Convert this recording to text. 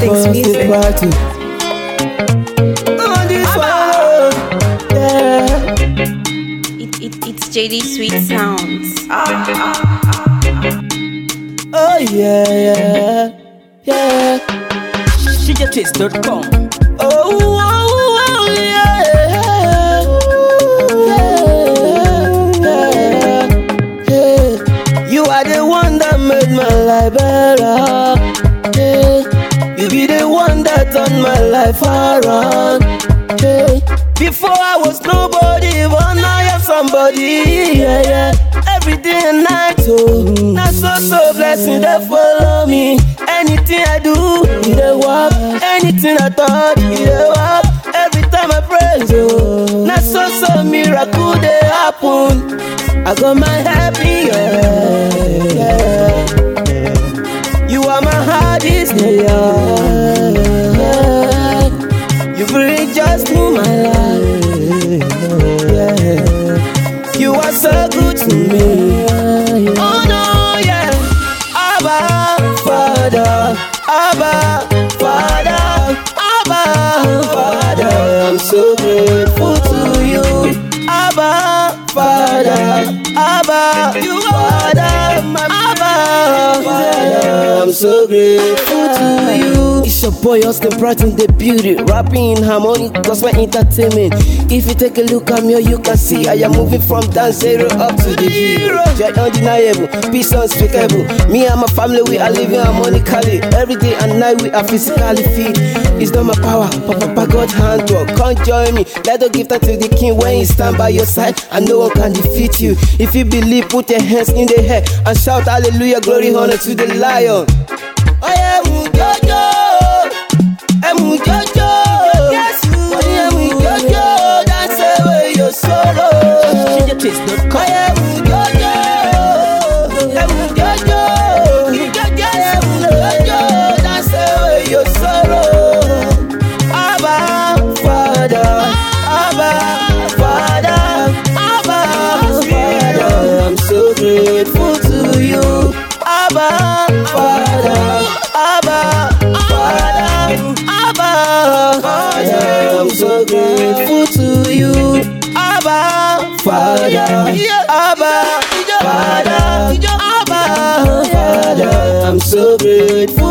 Thanks, music. On this one, yeah. It's JD Sweet Sounds. Oh yeah, yeah. Shijataste.com. Oh yeah, yeah. You are the one that made my life better. Yeah. You be the one that turned my life around. Yeah. Before I was nobody, but now I am somebody. Yeah, yeah. Every day and night, oh, that's so blessing that follow me. Anything I do, it dey work. Anything I thought, it dey work. Every time I praise, oh, that's so miracle they happen. I got my happy, yeah. You are my hardest, yeah. You bring just to my life, yeah. You are so good to me. Oh no, yeah. Abba, Father, Abba, Father, Abba, Father. I'm so grateful to you. Abba, Father, Abba, you Father, Abba, Father. I'm so grateful to you. It's your boy Austin Brighton, the beauty, rapping in harmony, cause my entertainment. If you take a look at me, you can see I am moving from down zero up to the hero. Joy undeniable, peace unspeakable. Me and my family, we are living harmonically. Every day and night, we are physically fit. It's not my power, but Papa God's handwork. Come join me, let us give thanks to the King when he stand by your side, and no one can defeat you. If you believe, put your hands in the air and shout hallelujah, glory, honor to the Lion. Oh yeah, Mujojo, yes, Mujojo, dance away your sorrow. Shijataste.com. Oh yeah, Mujojo, dance away your sorrow. Abba, Father, Abba, Father, Abba, Father. I'm so grateful to you. Abba, Father, Abba, Father, Abba, Father. I'm so grateful to you. Abba, Father, Abba, Father, Abba, Father. I'm so grateful.